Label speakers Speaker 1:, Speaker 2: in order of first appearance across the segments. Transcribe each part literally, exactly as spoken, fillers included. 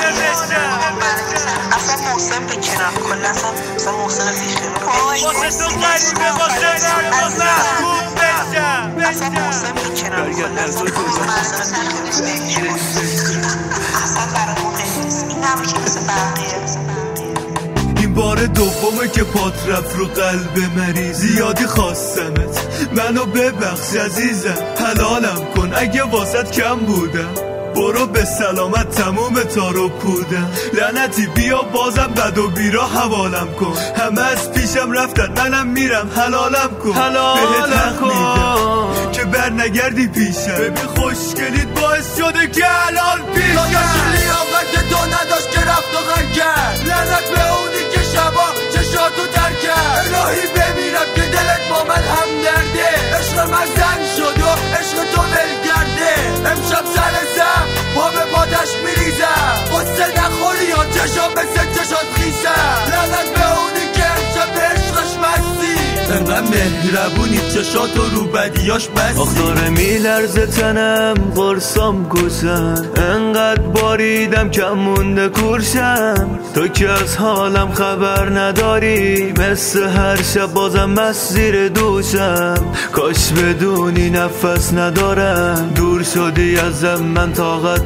Speaker 1: اصلا محسن بکنم کلا اصلا محسن فیشه
Speaker 2: واسه تو غریبه واسه واسه خوب بشم
Speaker 1: اصلا محسن بکنم کلا اصلا برامون نیست این نمیشه مثل بقیه.
Speaker 3: این بار دومه که پات رفت رو قلب مریض، زیادی خواستمت منو ببخش عزیزم، حلالم کن اگه واسط کم بودم، برو به سلامت تموم تارو پودم، لعنتی بیا بازم بد و بیرا حوالم کن، همه از پیشم رفتن منم میرم حلالم کن، بهت حق میدم که بر نگردی پیشم، ببین خوشگلیت باعث شده که الان پیشم
Speaker 4: داداش لیاقت تو نداشت که رفت و غر کرد، لعنت به اونی که شبا چشاتو در کرد، الهی بمیرم که دلت با من هم درده، عشق من زن شد و عشق تو ول کرده، امشب سر زم پا به پاتش میریزم، قصه نخوری یا چشام مثل چشات خیسم، لعنت به اونی که امشب به عشقش مستی، انقدر مهربونی چشاتو رو بدیاش بستی.
Speaker 3: آخ داره میلرزه تنم قرصام گوشم، انقدر باریدم کم مونده کورشم، تو که از حالم خبر نداری، مثل هر شب بازم مست زیر دوشم، کاش بدونی نفس ندارم، دور شدی ازم من طاقت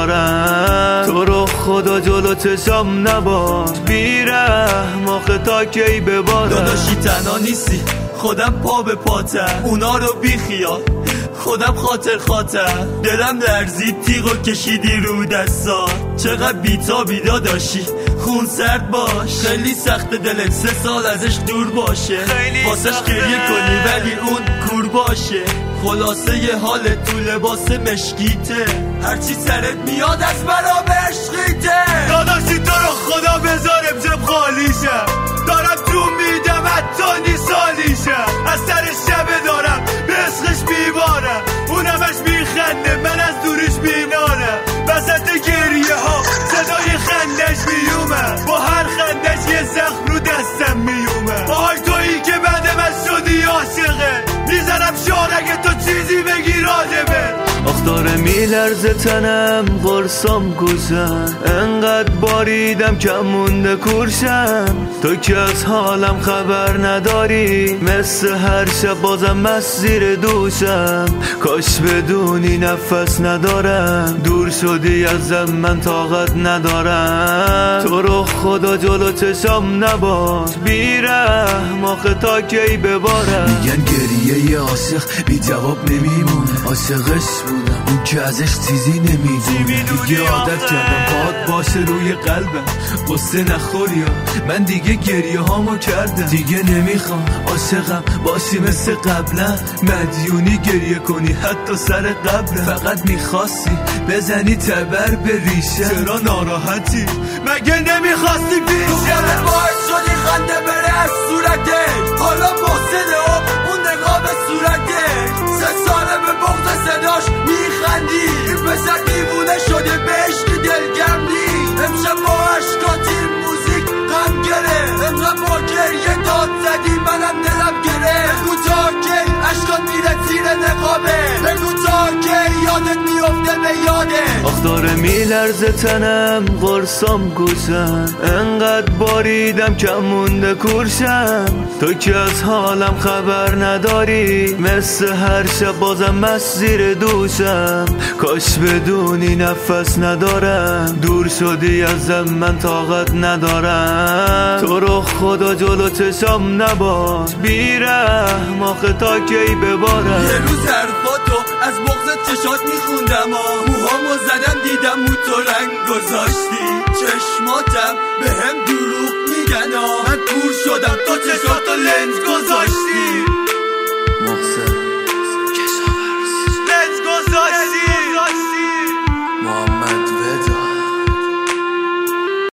Speaker 3: ندارم، تو رو خدا جلو چشام نباش بیرحم، آخه تا کی ببارم.
Speaker 4: داداشی تنها نیستی خودم پا به پاتم، اونا رو بی خیال خودم خاطر خاطر، دلم لرزید تیغو کشیدی رو دستا، چقدر بی‌تابی داداشی خون سرد باش، خیلی سخت دلت سه سال ازش دور باشه، واسش گریه کنی ولی اون کور باشه، خلاصه یه حال تو لباس مشکیته، هرچی سرت میاد از مرا به عشقیته،
Speaker 3: داداشی تو رو خدا بذارم جب خالیشم، دارم تو میدم حتی نیسالیشم، از سر شبه دارم به عشقش میبارم، اونمش میخنده من از دورش بینارم، وسط گریه ها صدای خندش میومد، با هر خندش یه زخم رو دستم میومد، آهای تویی که بعد من شدی عاشقه، میزنم شار اگه تو چیزی بگی راجبه. آخ داره میلرزه تنم قرصام گوشم، انقدر باریدم کم مونده کورشم، تو که از حالم خبر نداری، مثل هر شب بازم مست زیر دوشم، کاش بدونی نفس ندارم، دور شدی ازم من طاقت ندارم، تو رو خدا جلو چشام نباش بیرحم، آخه تا کی ببارم.
Speaker 5: میگن گریه ی عاشق بی جواب نمیمونه، عاشقش بودم اون که ازش چیزی نمیدونه، دیگه عادت کردم پاد باشه روی قلبم، قصه نخوری من دیگه گریه هامو کردم، دیگه نمیخوام عاشقم باشی مثل قبلا، مدیونی گریه کنی حتی سر قبرم، فقط میخواستی بزنی تبر به ریشه، چرا ناراحتی مگه نمیخواستی پیشه،
Speaker 4: تو باعث شدی خنده بره از صورته، حالا محسنه و اون نگاه به صورته، سه ساله به بغض صداش میخندی، این پسر دیوونه شده بهش که دلگرمی، امشب با عشقاتی موزیک غم گره، امشب با گریه داد زدی منم دلم گره، بگو تا کی عشقات میره زیر نقابه، بگو تا کی یادت میفته به یاده.
Speaker 3: آخ داره میلرزه تنم قرصام گوشم، انقدر باریدم کم مونده کورشم، تو که از حالم خبر نداری، مثل هر شب بازم مست زیر دوشم، کاش بدونی نفس ندارم، دور شدی ازم من طاقت ندارم، تو رو خدا جلو چشام نباش بیرحم، آخه تا کی ببارم.
Speaker 4: یه روز حرفاتو از بغضت چشات میخوندم، موهامو زدم دیدم مو تو رنگ گذاشتی، چشماتم به هم دروغ میگن، من کور شدم تو چشاتو لنز گذاشتی.